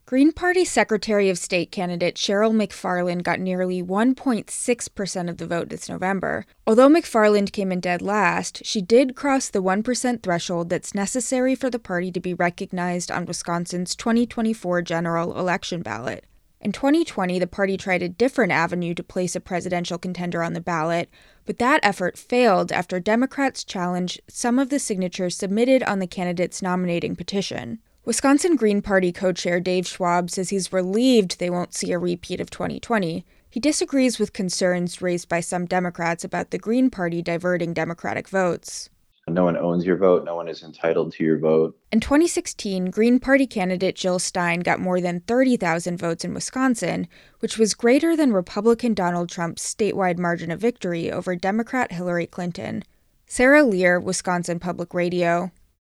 Green Party Secretary of State candidate Cheryl McFarland got nearly 1.6% of the vote this November. Although McFarland came in dead last, she did cross the 1% threshold that's necessary for the party to be recognized on Wisconsin's 2024 general election ballot. In 2020, the party tried a different avenue to place a presidential contender on the ballot, but that effort failed after Democrats challenged some of the signatures submitted on the candidate's nominating petition. Wisconsin Green Party co-chair Dave Schwab says he's relieved they won't see a repeat of 2020. He disagrees with concerns raised by some Democrats about the Green Party diverting Democratic votes. No one owns your vote. No one is entitled to your vote. In 2016, Green Party candidate Jill Stein got more than 30,000 votes in Wisconsin, which was greater than Republican Donald Trump's statewide margin of victory over Democrat Hillary Clinton. Sarah Lear, Wisconsin Public Radio.